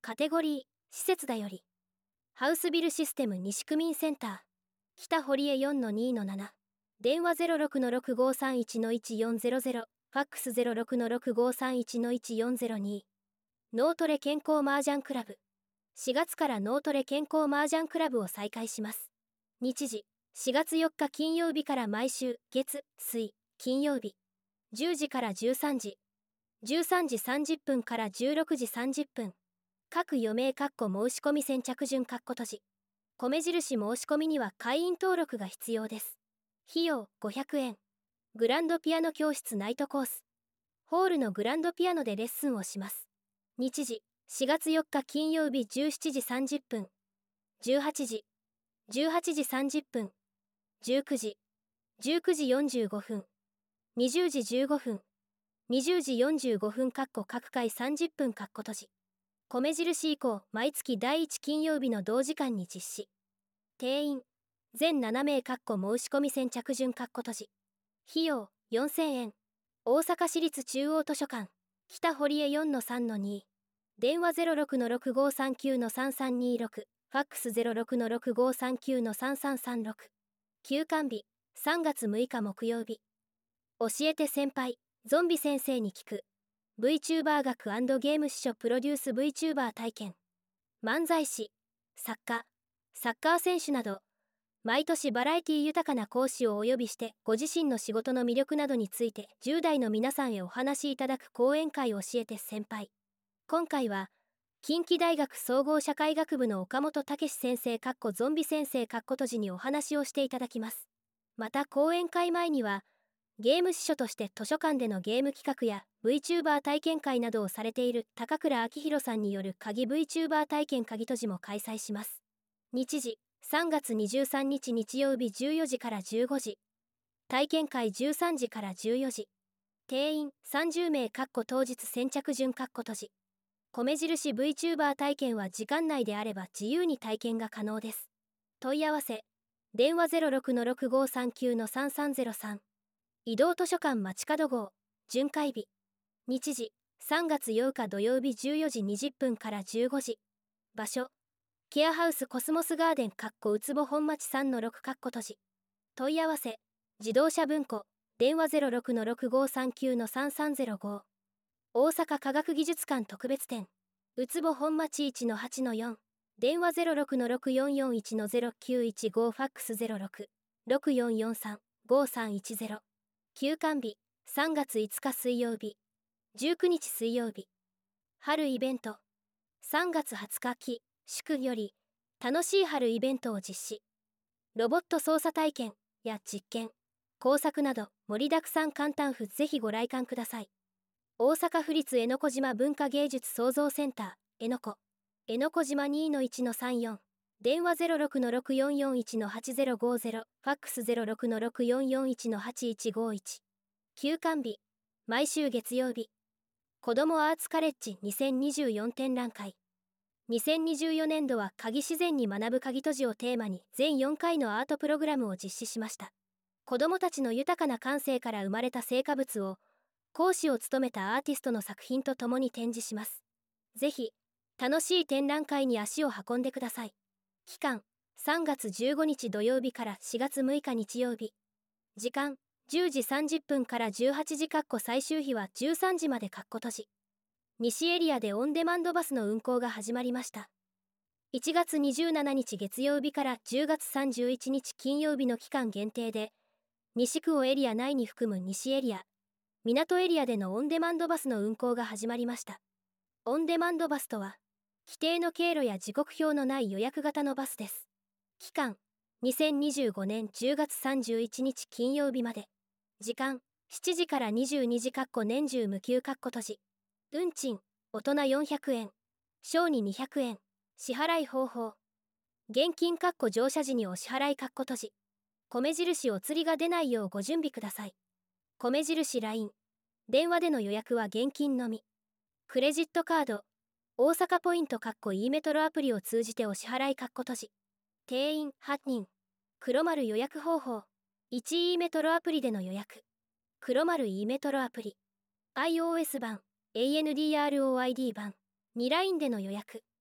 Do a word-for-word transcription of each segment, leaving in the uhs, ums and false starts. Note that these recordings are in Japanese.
カテゴリー施設だよりハウスビルシステム西区民センター北堀江 よんのにのなな 電話 ゼロろくのろくごさんいちのいちよんゼロゼロ ファックス ゼロろくのろくごさんいちのいちよんゼロに。脳トレ健康麻雀クラブしがつから脳トレ健康麻雀クラブを再開します。日時しがつよっか金曜日から毎週月水金曜日じゅうじからじゅうさんじじゅうさんじさんじゅっぷんからじゅうろくじさんじゅっぷん各余命申し込み先着順閉じ米印申し込みには会員登録が必要です。費用ごひゃくえん。グランドピアノ教室ナイトコースホールのグランドピアノでレッスンをします。日時しがつよっか金曜日じゅうしちじさんじゅっぷんじゅうはちじじゅうはちじさんじゅっぷんじゅうくじじゅうくじよんじゅうごふんにじゅうじじゅうごふんにじゅうじよんじゅうごふん各回さんじゅっぷん閉じ米印以降毎月だいいち金曜日の同時間に実施。定員全ななめい申し込み先着順閉じ費用よんせんえん。大阪市立中央図書館北堀江 よんのさんのに 電話 ゼロろくのろくごさんきゅうのさんさんにろく ファックス ゼロろくのろくごさんきゅうのさんさんさんろく。休館日さんがつむいか木曜日。教えて先輩ゾンビ先生に聞く VTuber 学&ゲーム司書プロデュース VTuber 体験漫才師作家サッカー選手など毎年バラエティ豊かな講師をお呼びしてご自身の仕事の魅力などについてじゅう代の皆さんへお話しいただく講演会を教えて先輩。今回は近畿大学総合社会学部の岡本武史先生ゾンビ先生閉じにお話をしていただきます。また講演会前にはゲーム司書として図書館でのゲーム企画や VTuber 体験会などをされている高倉明宏さんによる鍵 VTuber 体験鍵閉じも開催します。日時さんがつにじゅうさんにち日曜日じゅうよじからじゅうごじ体験会じゅうさんじからじゅうよじ定員さんじゅうめい当日先着順閉じ米印 VTuber 体験は時間内であれば自由に体験が可能です。問い合わせ電話 ゼロろくのろくごさんきゅうのさんさんゼロさん。移動図書館街角号巡回日日時さんがつようか土曜日じゅうよじにじゅっぷんからじゅうごじ場所ケアハウスコスモスガーデンうつぼ本町 さんのろく 閉じ問い合わせ自動車文庫電話 ゼロろくのろくごさんきゅうのさんさんゼロご。大阪科学技術館特別展うつぼ本町 いちのはちのよん 電話 ゼロろくのろくよんよんいちのゼロきゅういちごファックス ゼロろく ろくよんよんさん ごさんいちゼロ。休館日さんがついつか水曜日じゅうくにち水曜日。春イベントさんがつはつか期祝より楽しい春イベントを実施。ロボット操作体験や実験工作など盛りだくさん簡単譜ぜひご来館ください。大阪府立江ノ小島文化芸術創造センター江ノ子江ノ小島 にのいちのさんよん 電話 ゼロろくのろくよんよんいちのはちゼロごゼロファックス ゼロろくのろくよんよんいちのはちいちごいち。休館日毎週月曜日。子どもアーツカレッジにせんにじゅうよん展覧会にせんにじゅうよねんどは鍵自然に学ぶ鍵閉じをテーマに全よんかいのアートプログラムを実施しました。子どもたちの豊かな感性から生まれた成果物を講師を務めたアーティストの作品とともに展示します。ぜひ楽しい展覧会に足を運んでください。期間さんがつじゅうごにち土曜日からしがつむいか日曜日。時間じゅうじさんじゅっぷんからじゅうはちじ最終日はじゅうさんじまで閉じ西エリアでオンデマンドバスの運行が始まりました。いちがつにじゅうしちにち月曜日からじゅうがつさんじゅういちにち金曜日の期間限定で西区をエリア内に含む西エリア港エリアでのオンデマンドバスの運行が始まりました。オンデマンドバスとは規定の経路や時刻表のない予約型のバスです。期間にせんにじゅうごねんじゅうがつさんじゅういちにち金曜日まで。時間しちじからにじゅうにじ年中無休閉じ運賃大人よんひゃくえん小児にひゃくえん支払い方法現金乗車時にお支払い閉じ米印お釣りが出ないようご準備ください。米印 ライン 電話での予約は現金のみ。クレジットカード大阪ポイント E メトロアプリを通じてお支払い閉じ定員はちにん黒丸予約方法 いちイー メトロアプリでの予約黒丸 E メトロアプリ iOS 版 アンドロイド 版にラインでの予約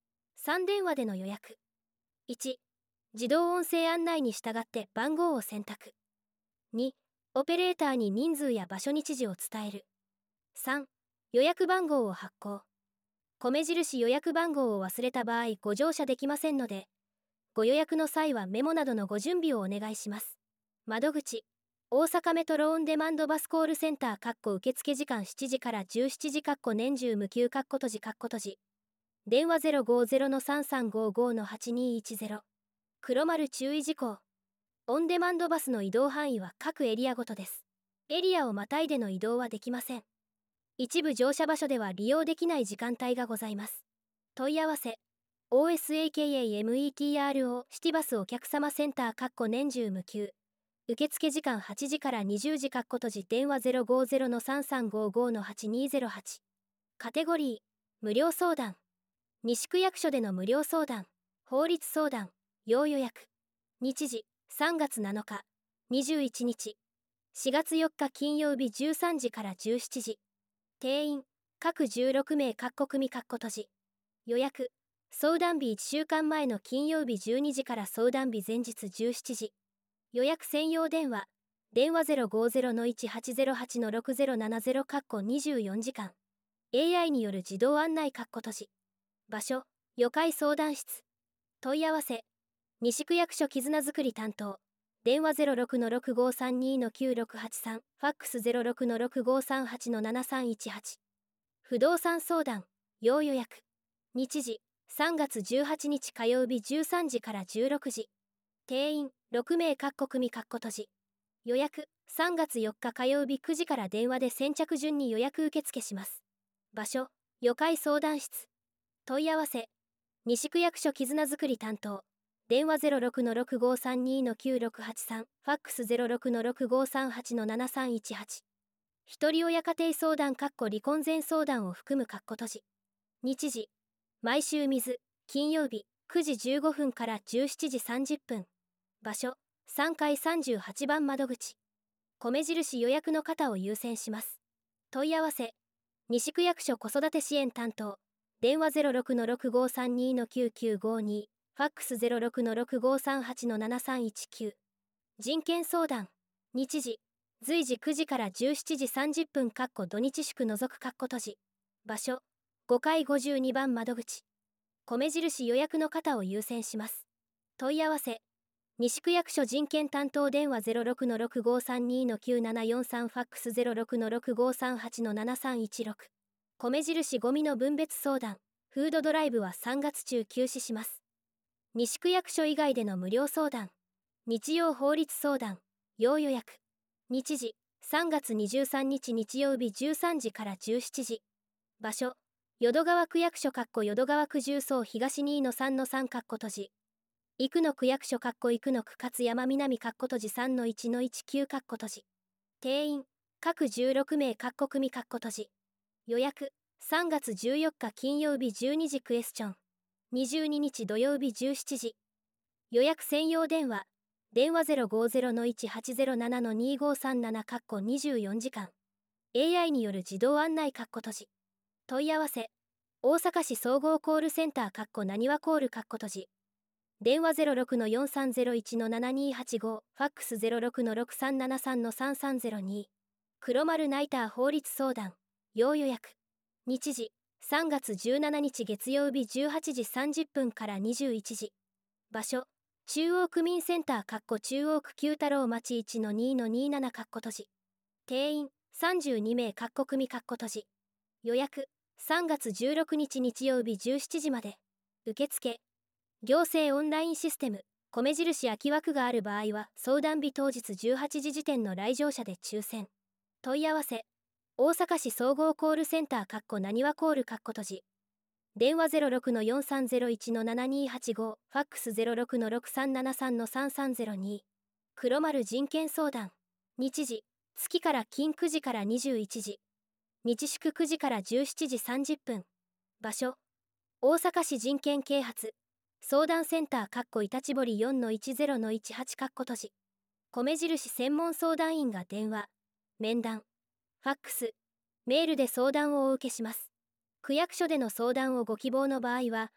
さん電話での予約。いち自動音声案内に従って番号を選択。にオペレーターに人数や場所日時を伝える。さん予約番号を発行。米印予約番号を忘れた場合ご乗車できませんので、ご予約の際はメモなどのご準備をお願いします。窓口大阪メトロオンデマンドバスコールセンター受付時間しちじからじゅうしちじ年中無休閉じ閉じ電話 ゼロごゼロのさんさんごごのはちにいちゼロ。黒丸注意事項。オンデマンドバスの移動範囲は各エリアごとです。エリアをまたいでの移動はできません。一部乗車場所では利用できない時間帯がございます。問い合わせ オーエスエーケーエーエムイーティーアールオー シティバスお客様センター年中無休受付時間はちじからにじゅうじ閉じ電話 ゼロごゼロのさんさんごごのはちにいゼロはち。カテゴリー無料相談。西区役所での無料相談、法律相談、要予約。日時さんがつなのか、にじゅういちにち、しがつよっか金曜日じゅうさんじからじゅうしちじ。定員各じゅうろくめい組閉じ。予約相談日いっしゅうかんまえの金曜日じゅうにじから相談日前日じゅうしちじ。予約専用電話電話 ゼロごゼロのいちはちゼロはちのろくゼロななゼロにじゅうよじかん エーアイ による自動案内閉じ。場所予会相談室。問い合わせ西区役所絆づくり担当電話 ゼロろくのろくごさんにのきゅうろくはちさん。ファックス ゼロろくのろくごさんはちのななさんいちはち。不動産相談要予約。日時さんがつじゅうはちにち火曜日じゅうさんじからじゅうろくじ。定員ろくめい組閉じ。予約さんがつよっか火曜日くじから電話で先着順に予約受付します。場所予会相談室。問い合わせ西区役所絆づくり担当電話 ゼロろくのろくごさんにのきゅうろくはちさん。ファックス ゼロろくのろくごさんはちのななさんいちはち。一人親家庭相談離婚前相談を含む閉じ。日時毎週水金曜日くじじゅうごふんからじゅうしちじさんじゅっぷん。場所さんがいさんじゅうはちばん窓口。米印予約の方を優先します。問い合わせ西区役所子育て支援担当電話 ゼロろくのろくごさんにのきゅうきゅうごに。ファックス ゼロろくのろくごさんはちのななさんいちきゅう。人権相談日時随時くじからじゅうしちじさんじゅっぷん土日祝除く閉じ。場所ごかいごじゅうにばん窓口。米印予約の方を優先します。問い合わせ西区役所人権担当電話 ゼロろくのろくごさんにのきゅうななよんさん。ファックス ゼロろくのろくごさんはちのななさんいちろく。米印ゴミの分別相談フードドライブはさんがつ中休止します。西区役所以外での無料相談日曜法律相談要予約。日時さんがつにじゅうさんにち日曜日じゅうさんじからじゅうしちじ。場所淀川区役所淀川区重曹東 にのさんのさん 閉じ。生野区役所生野区勝山南閉じ さんのいちのいちきゅう 閉じ。定員各じゅうろくめい組閉じ。予約さんがつじゅうよっか金曜日じゅうにじクエスチョンにじゅうににち土曜日じゅうしちじ。予約専用電話電話 ゼロごゼロのいちはちゼロななのにごさんななにじゅうよじかん エーアイ による自動案内閉じ。問い合わせ大阪市総合コールセンターなにわコール閉じ。電話 ゼロろくのよんさんゼロいちのななにはちご。ファックス ゼロろくのろくさんななさんのさんさんゼロに。黒丸ナイター法律相談要予約。日時さんがつじゅうしちにち月曜日じゅうはちじさんじゅっぷんからにじゅういちじ。場所中央区民センター中央区九太郎町 いちのにのになな閉じ。定員さんじゅうにめい組閉じ。予約さんがつじゅうろくにち日曜日じゅうしちじまで。受付行政オンラインシステム米印空き枠がある場合は相談日当日じゅうはちじ時点の来場者で抽選。問い合わせ大阪市総合コールセンターなにわコール閉じ。電話 ゼロろくのよんさんゼロいちのななにはちご。ファックス ゼロろくのろくさんななさんのさんさんゼロに。黒丸人権相談日時月から金くじからにじゅういちじ。日祝くじからじゅうしちじさんじゅっぷん。場所大阪市人権啓発相談センターいたち堀 よんのいちゼロのいちはち閉じ。米印専門相談員が電話面談ファックスメールで相談をお受けします。区役所での相談をご希望の場合は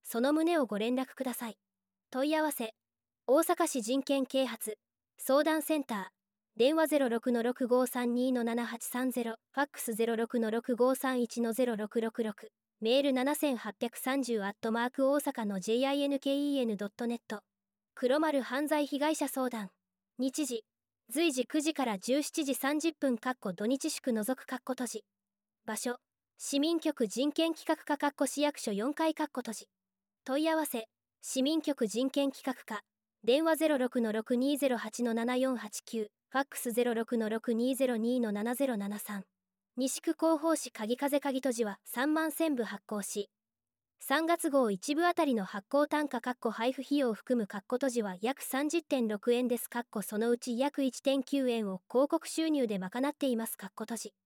その旨をご連絡ください。問い合わせ大阪市人権啓発相談センター電話 ゼロろくのろくごさんにのななはちさんゼロ ファックス ゼロろくのろくごさんいちのゼロろくろくろくメールななはちさんゼロアットマーク大阪の ジェイアイエヌケーイーエヌドットネット。 黒丸犯罪被害者相談日時随時くじからじゅうしちじさんじゅっぷん土日祝除く閉じ場所市民局人権企画課市役所よんかい閉じ問い合わせ市民局人権企画課電話 ゼロろくのろくにゼロはちのななよんはちきゅう ファックス ゼロろくのろくにゼロにのななゼロななさん。西区広報誌鍵風鍵閉じはさんまんせんぶ発行しさんがつ号いち部あたりの発行単価配布費用を含む閉じは約 さんじゅってんろくえんです。そのうち約 いってんきゅうえんを広告収入で賄っています。閉じ